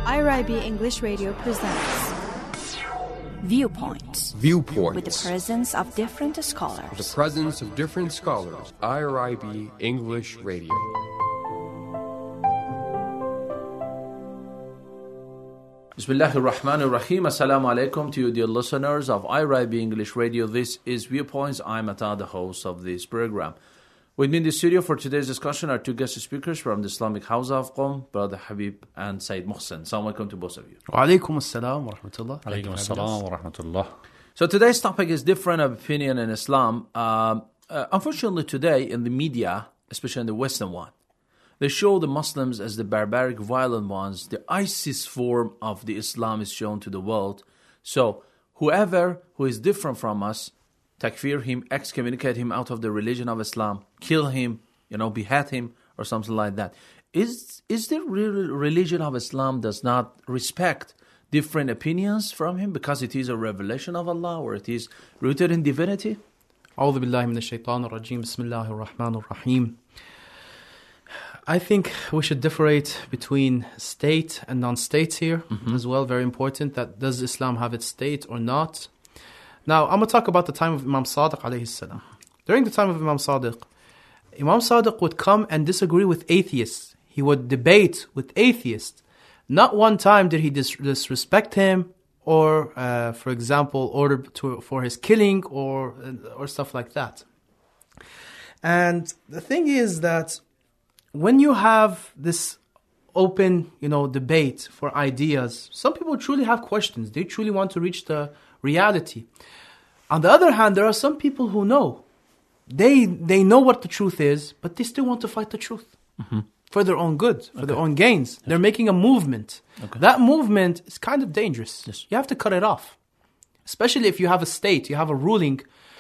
IRIB English Radio presents Viewpoints. Viewpoints. With the presence of different scholars. The presence of different scholars. IRIB English Radio. Bismillahir Rahmanir Rahim. Assalamu alaikum to you, dear listeners of IRIB English Radio. This is Viewpoints. I'm Ata, the host of this program. With me in the studio for today's discussion are two guest speakers from the Islamic House of Qom, Brother Habib and Sayyid Muhsin. Assalamu alaikum to both of you. Wa alaikum assalam wa rahmatullah. Alaikum assalam wa rahmatullah. So today's topic is different opinion in Islam. Unfortunately today in the media, especially in the Western one, they show the Muslims as the barbaric, violent ones. The ISIS form of the Islam is shown to the world. So whoever who is different from us, takfir him, excommunicate him out of the religion of Islam, kill him, behead him, or something like that. Is the real religion of Islam does not respect different opinions from him because it is a revelation of Allah or it is rooted in divinity? A'udhu billahi minash shaitanir rajim. Bismillahir rahmanir rahim. I think we should differentiate between state and non-states here as well. Very important. That does Islam have its state or not? Now, I'm going to talk about the time of Imam Sadiq alayhi salam. During the time of Imam Sadiq would come and disagree with atheists. He would debate with atheists. Not one time did he disrespect him or, for example, order for his killing or stuff like that. And the thing is that when you have this open, debate for ideas, some people truly have questions. They truly want to reach the reality. On the other hand, there are some people who know. They know what the truth is, but they still want to fight the truth for their own good, for their own gains. Yes. They're making a movement. Okay. That movement is kind of dangerous. Yes. You have to cut it off. Especially if you have a state, you have a ruling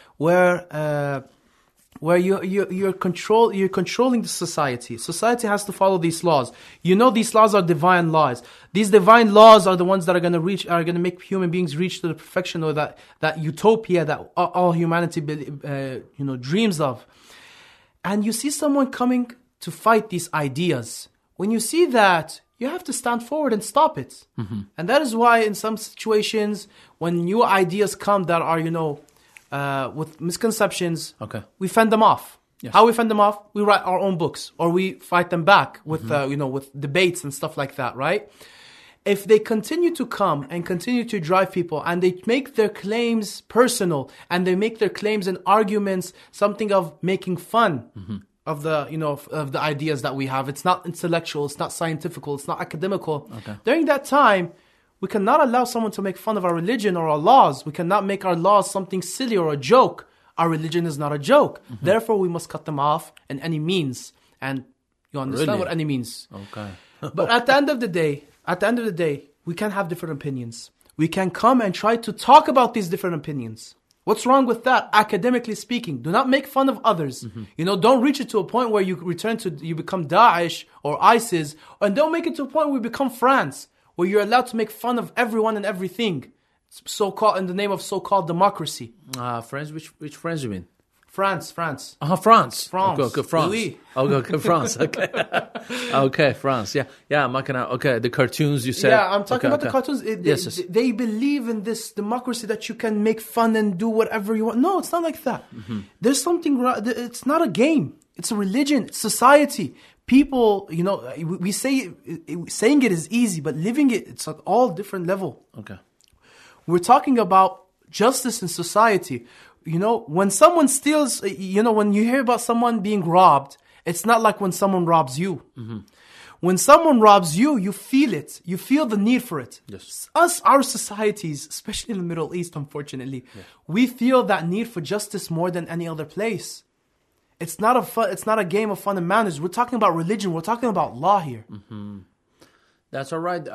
where you're controlling the society. Society has to follow these laws. These laws are divine laws. These divine laws are the ones that are going to make human beings reach to the perfection or that utopia that all humanity dreams of. And you see someone coming to fight these ideas. When you see that, you have to stand forward and stop it. And that is why in some situations when new ideas come that are with misconceptions, we fend them off. Yes. How we fend them off? We write our own books, or we fight them back with with debates and stuff like that, right? If they continue to come and continue to drive people, and they make their claims personal, and they make their claims and arguments something of making fun of the of the ideas that we have. It's not intellectual, it's not scientific, it's not academical. During that time, we cannot allow someone to make fun of our religion or our laws. We cannot make our laws something silly or a joke. Our religion is not a joke. Therefore, we must cut them off in any means. And you understand what any means. Okay. But at the end of the day, we can have different opinions. We can come and try to talk about these different opinions. What's wrong with that? Academically speaking, do not make fun of others. Don't reach it to a point where you become Daesh or ISIS, and don't make it to a point where you become France, where you're allowed to make fun of everyone and everything, so-called in the name of so-called democracy. France? Which France you mean? France. France. France. Okay, France. Oui. Okay, France. Okay. Okay, France. Yeah. Okay, the cartoons you said. Yeah, I'm talking about the cartoons. Yes. They believe in this democracy that you can make fun and do whatever you want. No, it's not like that. There's something wrong. It's not a game. It's a religion. It's society. People, we say saying it is easy, but living it's at all different level. Okay. We're talking about justice in society. When someone steals, when you hear about someone being robbed, it's not like when someone robs you. When someone robs you, you feel it. You feel the need for it. Yes. Our societies, especially in the Middle East, unfortunately, we feel that need for justice more than any other place. It's not a game of fun and manners. We're talking about religion. We're talking about law here. That's all right.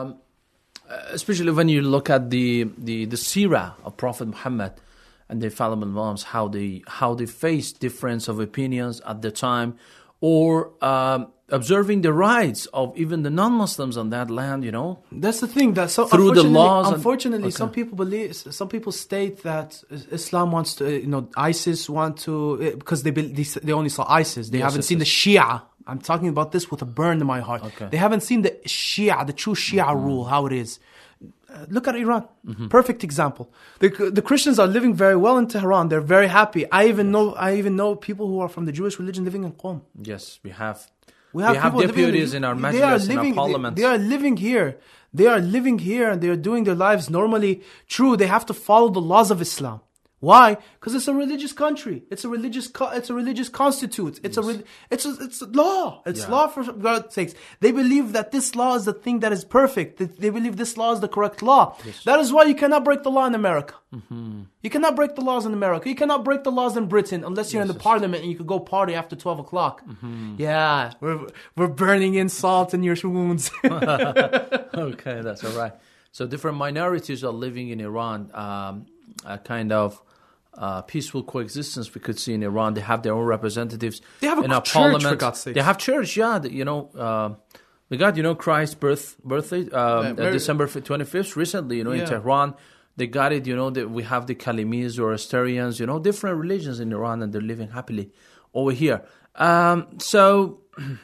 Especially when you look at the seerah of Prophet Muhammad and the infallible Imams, how they face difference of opinions at the time, or observing the rights of even the non-Muslims on that land, That's the thing. That through the laws. Unfortunately, some people state that Islam wants to, ISIS want to, because they only saw ISIS. They haven't seen the Shia I'm talking about this with a burn in my heart. Okay. They haven't seen the Shia, the true Shia rule, how it is. Look at Iran. Perfect example. The Christians are living very well in Tehran. They're very happy. I even know people who are from the Jewish religion living in Qom. Yes, we have people deputies in our majlis, in our parliaments. They are living here. They are living here and they are doing their lives normally. True, they have to follow the laws of Islam. Why? Because it's a religious country. It's a religious constitute. It's law. It's law for God's sakes. They believe that this law is the thing that is perfect. They believe this law is the correct law. Yes. That is why you cannot break the law in America. You cannot break the laws in America. You cannot break the laws in Britain unless you're in the parliament and you could go party after 12 o'clock. Yeah, we're burning in salt in your wounds. Okay, that's all right. So different minorities are living in Iran, a kind of peaceful coexistence we could see in Iran. They have their own representatives. They have in a our church, parliament. for God's sake. They have church, yeah. We got, Christ's birthday, December 25th, recently, in Tehran. They got it, we have the Kalimis, Zoroastrians, different religions in Iran, and they're living happily over here. So,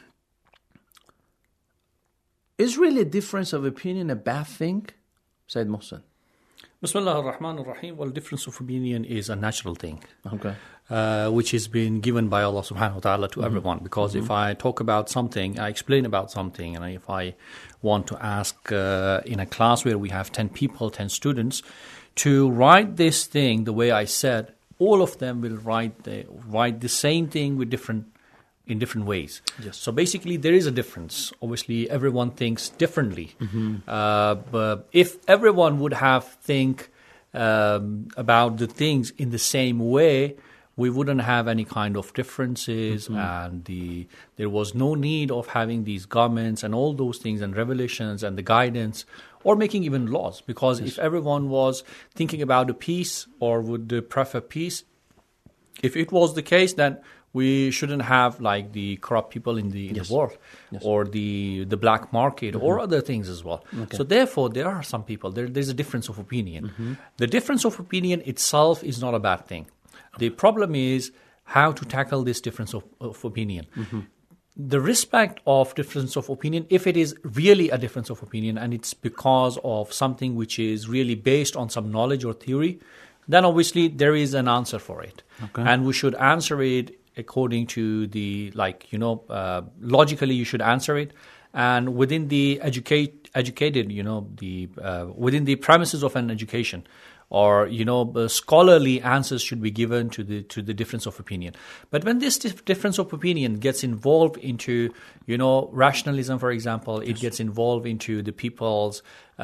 is really a difference of opinion a bad thing, Sayyid Mohsen? Bismillah ar-Rahman ar-Rahim. Well, difference of opinion is a natural thing. Okay. Which has been given by Allah subhanahu wa ta'ala to everyone. Because if I talk about something, I explain about something, and if I want to ask in a class where we have 10 people, 10 students, to write this thing the way I said, all of them will write the same thing with in different ways. Yes. So basically there is a difference. Obviously everyone thinks differently. But if everyone would have think about the things in the same way, we wouldn't have any kind of differences, and there was no need of having these governments and all those things and revelations and the guidance or making even laws. Because if everyone was thinking about the peace or would prefer peace, if it was the case, then we shouldn't have like the corrupt people in the world, or the black market or other things as well. Okay. So therefore, there are some people, there's a difference of opinion. The difference of opinion itself is not a bad thing. The problem is how to tackle this difference of opinion. The respect of difference of opinion, if it is really a difference of opinion and it's because of something which is really based on some knowledge or theory, then obviously there is an answer for it. Okay. And we should answer it according to the, logically you should answer it. And within the educated, within the premises of an education, or scholarly answers should be given to the difference of opinion. But when this difference of opinion gets involved into rationalism, for example, it gets involved into the people's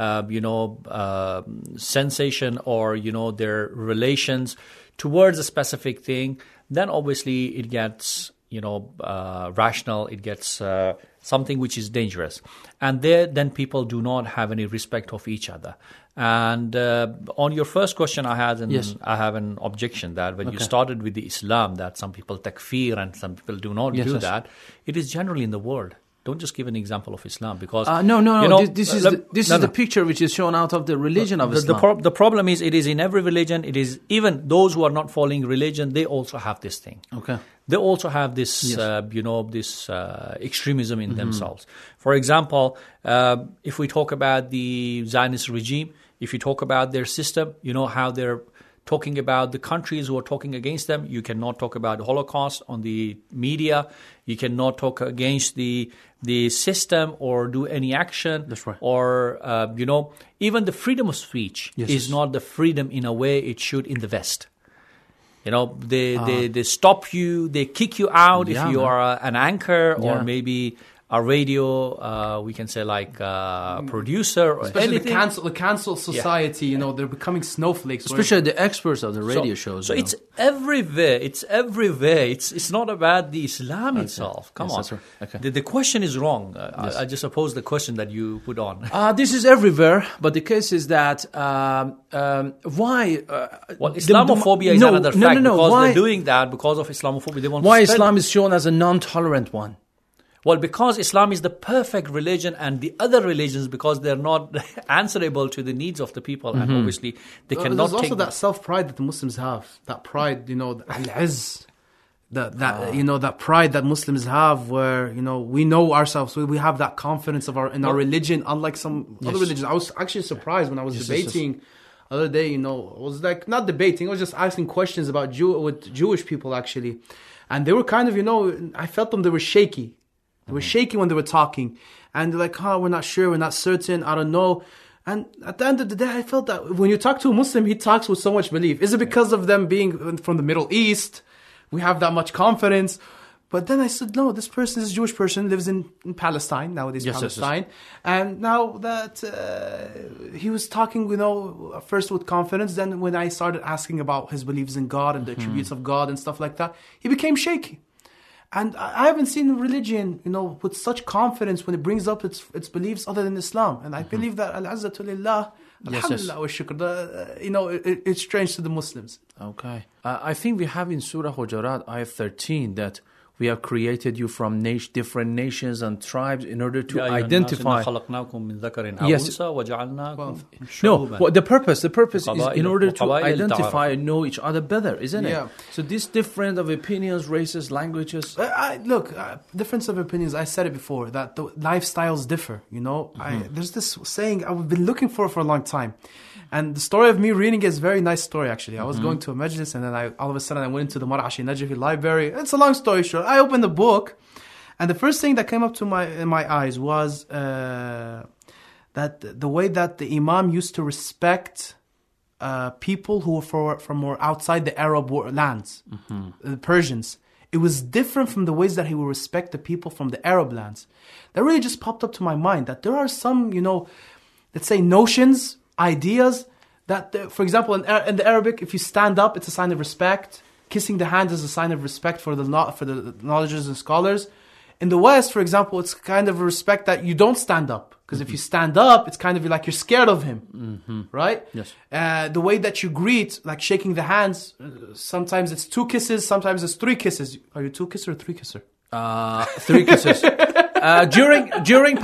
sensation or their relations towards a specific thing, then obviously it gets rational. It gets something which is dangerous, and then people do not have any respect of each other. And on your first question, I have an objection that when you started with the Islam, that some people takfir and some people do not do that. It is generally in the world. Don't just give an example of Islam because This is the picture which is shown out of the religion of Islam. The problem is it is in every religion. It is even those who are not following religion. They also have this thing. Okay. They also have this, this extremism in themselves. For example, if we talk about the Zionist regime, if you talk about their system, how they're talking about the countries who are talking against them. You cannot talk about the Holocaust on the media. You cannot talk against the system or do any action. That's right. Or, even the freedom of speech is not the freedom in a way it should in the West. They stop you, they kick you out if you are an anchor or maybe a radio, we can say like producer or especially anything. the cancel society, they're becoming snowflakes. Especially the experts of the radio shows. So it's everywhere. It's everywhere. It's not about the Islam itself. Come on. Right. Okay. The question is wrong. I just oppose the question that you put on. This is everywhere, but the case is that why? Islamophobia is another fact. Because they're doing that because of Islamophobia. They want why to Islam is shown as a non-tolerant one? Well, because Islam is the perfect religion and the other religions, because they're not answerable to the needs of the people. And obviously, they cannot There's also that self-pride that the Muslims have. That pride, al-izz. that pride that Muslims have, where we know ourselves, we have that confidence of our religion, unlike some other religions. I was actually surprised when I was debating the other day. I was like not debating, I was just asking questions about with Jewish people actually, and they were kind of I felt them, they were shaky. They were shaky when they were talking, and they're like, we're not sure, we're not certain, I don't know. And at the end of the day, I felt that when you talk to a Muslim, he talks with so much belief. Is it because of them being from the Middle East? We have that much confidence. But then I said, no, this person is a Jewish person, lives in Palestine, nowadays Palestine. Yes. And now that he was talking, first with confidence, then when I started asking about his beliefs in God and the attributes of God and stuff like that, he became shaky. And I haven't seen religion, with such confidence when it brings up its beliefs other than Islam. And I believe that al-Izzatu lillah, alhamdulillah wa shukr, it's strange to the Muslims. Okay. I think we have in Surah Hujurat, ayah 13, that we have created you from different nations and tribes in order to identify. Yes. No, the purpose is in order to identify and know each other better, isn't it? So this difference of opinions, races, languages. Difference of opinions. I said it before that the lifestyles differ. There's this saying I've been looking for a long time. And the story of me reading it is a very nice story, actually. I was going to a majlis, and then all of a sudden I went into the Mar'ashi Najafi library. It's a long story short. I opened the book, and the first thing that came up to my eyes was that the way that the Imam used to respect people who were from more outside the Arab lands, the Persians. It was different from the ways that he would respect the people from the Arab lands. That really just popped up to my mind, that there are some, let's say notions, ideas that, for example, in the Arabic, if you stand up, it's a sign of respect. Kissing the hand is a sign of respect for the knowledges and scholars. In the West, for example, it's kind of a respect that you don't stand up. Because if you stand up, it's kind of like you're scared of him. Right? Yes. The way that you greet, like shaking the hands, sometimes it's 2 kisses, sometimes it's 3 kisses. Are you 2 kisser or 3 kisser? 3 kisses. During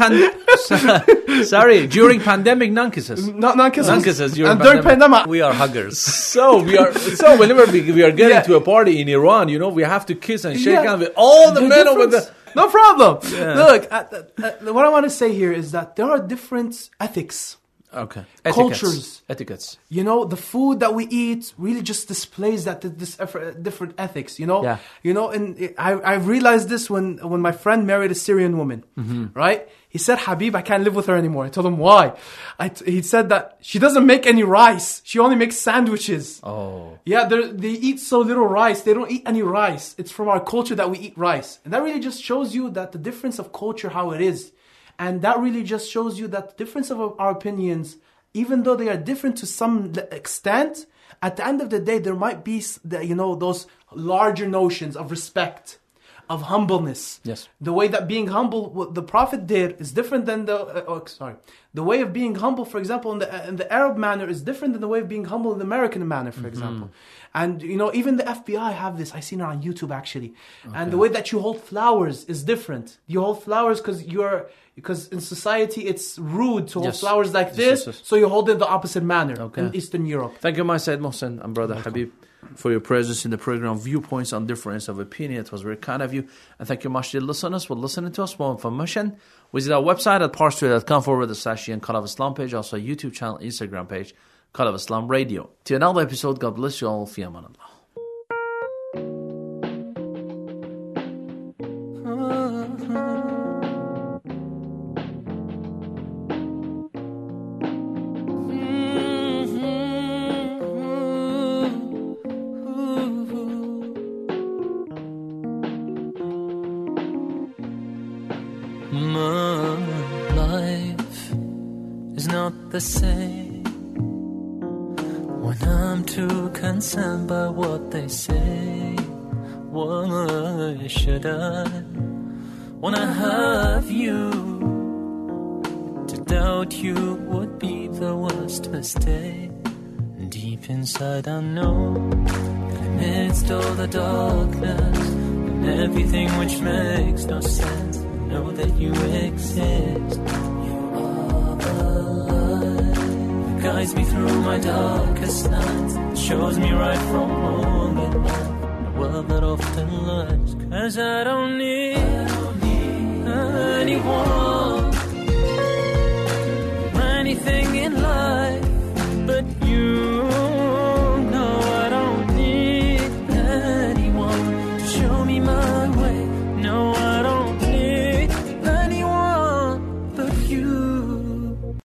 pandemic, none kisses. Non-kisses. None kisses during pandemic. We are huggers. So whenever we are getting to a party in Iran, we have to kiss and shake hands with all the men over there. No problem. Yeah. Look, what I want to say here is that there are different ethics. Okay. Cultures. Etiquettes. The food that we eat really just displays that this different ethics, Yeah. And I realized this when my friend married a Syrian woman, right? He said, Habib, I can't live with her anymore. I told him, why? He said that she doesn't make any rice. She only makes sandwiches. Oh. Yeah, they eat so little rice. They don't eat any rice. It's from our culture that we eat rice. And that really just shows you that the difference of culture, how it is. And that really just shows you that the difference of our opinions, even though they are different to some extent, at the end of the day, there might be, those larger notions of respect, of humbleness. Yes. The way that being humble, what the Prophet did, is different than the way of being humble, for example, in the Arab manner is different than the way of being humble in the American manner, for example. And, even the FBI have this. I seen it on YouTube, actually. Okay. And the way that you hold flowers is different. You hold flowers because in society it's rude to hold flowers like this, so you hold it the opposite manner in Eastern Europe. Thank you, my Sayyid Mohsen and Brother Habib, for your presence in the program Viewpoints on Difference of Opinion. It was very kind of you. And thank you much to the listeners for listening to us. More information, visit our website at parstoday.com/and Call of Islam page, also YouTube channel, Instagram page, Call of Islam Radio. Till another episode, God bless you all. Fi aman Allah. The same when I'm too concerned by what they say. Why should I wanna have you? To doubt you would be the worst mistake. Deep inside I know that amidst all the darkness and everything which makes no sense, I know that you exist. Guides me through my darkest nights, shows me right from wrong in love. world that often lies. 'Cause I don't need anyone